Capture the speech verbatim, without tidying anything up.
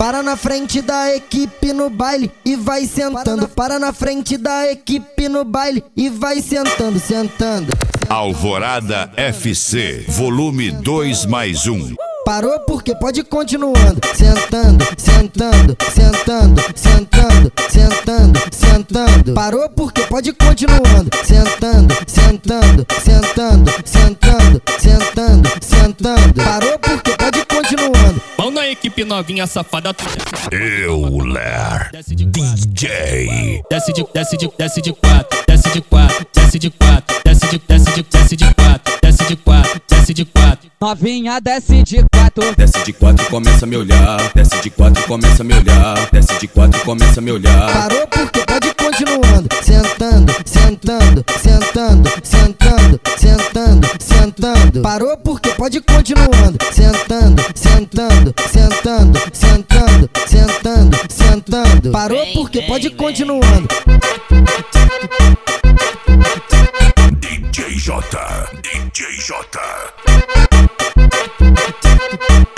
Para na frente da equipe no baile e vai sentando. Para na frente da equipe no baile e vai sentando, sentando. Alvorada F C, volume dois mais um. Parou porque pode ir continuando. Sentando, sentando, sentando, sentando, sentando, sentando. Parou porque pode ir continuando. Sentando, sentando, sentando, sentando, sentando, sentando. Parou porque pode ir continuando. Mão na equipe novinha safada. Euler D J. Desce de, desce de, desce de quatro, desce de quatro, desce de quatro, desce de, desce de, desce de quatro, desce de quatro, desce de quatro. Novinha desce de quatro. Desce de quatro e começa a me olhar. Desce de quatro e começa a me olhar. Desce de quatro e começa a me olhar. Parou porque pode ir continuando. Sentando, sentando, sentando, sentando, sentando, sentando. Parou porque pode ir continuando. Sentando, sentando, sentando, sentando, sentando, sentando. Parou porque pode ir continuando. D J J, D J J.